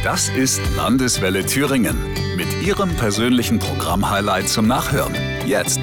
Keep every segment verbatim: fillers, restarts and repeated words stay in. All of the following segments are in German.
Das ist Landeswelle Thüringen mit Ihrem persönlichen Programm-Highlight zum Nachhören. Jetzt.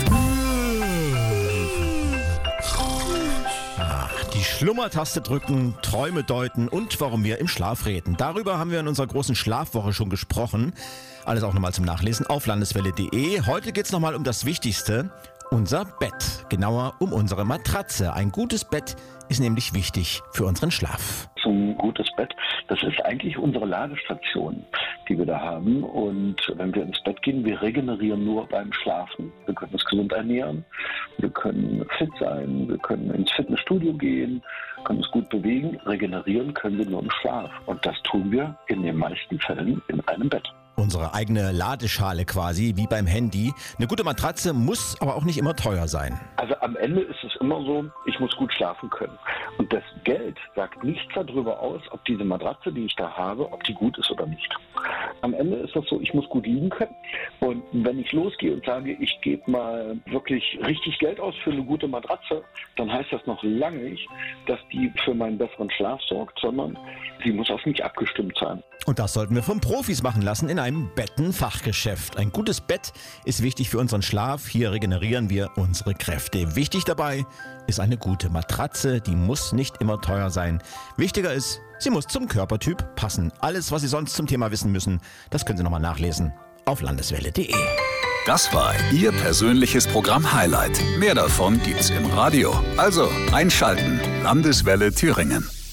Die Schlummertaste drücken, Träume deuten und warum wir im Schlaf reden. Darüber haben wir in unserer großen Schlafwoche schon gesprochen. Alles auch nochmal zum Nachlesen auf landeswelle punkt de. Heute geht es nochmal um das Wichtigste, unser Bett. Genauer um unsere Matratze. Ein gutes Bett ist nämlich wichtig für unseren Schlaf. So ein gutes Bett, das ist eigentlich unsere Ladestation, die wir da haben. Und wenn wir ins Bett gehen, wir regenerieren nur beim Schlafen. Wir können uns gesund ernähren, wir können fit sein, wir können ins Fitnessstudio gehen, können uns gut bewegen. Regenerieren können wir nur im Schlaf. Und das tun wir in den meisten Fällen in einem Bett. Unsere eigene Ladeschale quasi, wie beim Handy. Eine gute Matratze muss aber auch nicht immer teuer sein. Also am Ende ist es immer so, ich muss gut schlafen können. Und das Geld sagt nichts darüber aus, ob diese Matratze, die ich da habe, ob die gut ist oder nicht. Am Ende ist das so, ich muss gut liegen können. Und wenn ich losgehe und sage, ich gebe mal wirklich richtig Geld aus für eine gute Matratze, dann heißt das noch lange nicht, dass die für meinen besseren Schlaf sorgt, sondern sie muss auf mich abgestimmt sein. Und das sollten wir von Profis machen lassen in einem Bettenfachgeschäft. Ein gutes Bett ist wichtig für unseren Schlaf. Hier regenerieren wir unsere Kräfte. Wichtig dabei ist eine gute Matratze. Die muss nicht immer teuer sein. Wichtiger ist, sie muss zum Körpertyp passen. Alles, was Sie sonst zum Thema wissen müssen, das können Sie nochmal nachlesen auf landeswelle punkt de. Das war Ihr persönliches Programm-Highlight. Mehr davon gibt's im Radio. Also einschalten. Landeswelle Thüringen.